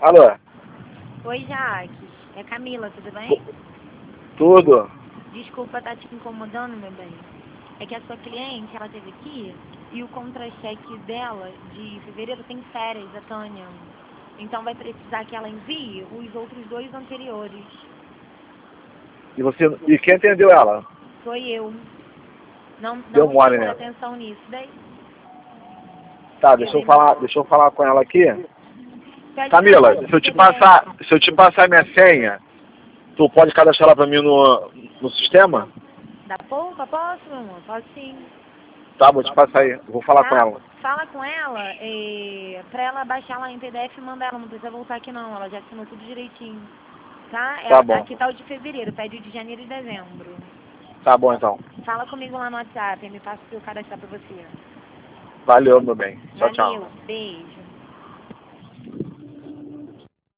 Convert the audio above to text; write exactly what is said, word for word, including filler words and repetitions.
Alô? Oi, Jaques. É Camila, tudo bem? Tudo? Desculpa estar te incomodando, meu bem. É que a sua cliente, ela esteve aqui e o contra-cheque dela de fevereiro tem férias, a Tânia. Então vai precisar que ela envie os outros dois anteriores. E você. E quem atendeu ela? Sou eu. Não, Deu não mole prestou nela. atenção nisso. Daí, Tá, deixa eu falar, deixa eu falar com ela aqui. pede Camila, pra- se eu te passar, se eu te passar minha senha, tu pode cadastrar ela pra mim no, no sistema? Dá pouco? Posso, meu amor? Posso sim. Tá, vou te passar aí. Eu vou falar Tá? com ela. Fala com ela, é, pra ela baixar lá em P D F e mandar ela. Não precisa voltar aqui não, ela já assinou tudo direitinho. Tá? Tá Ela, bom. aqui tá o de fevereiro, pede o de janeiro e dezembro. Tá bom então. Fala comigo lá no WhatsApp, me passa o seu cadastrar pra você. Valeu, meu bem. Tchau, tchau. Valeu, beijo.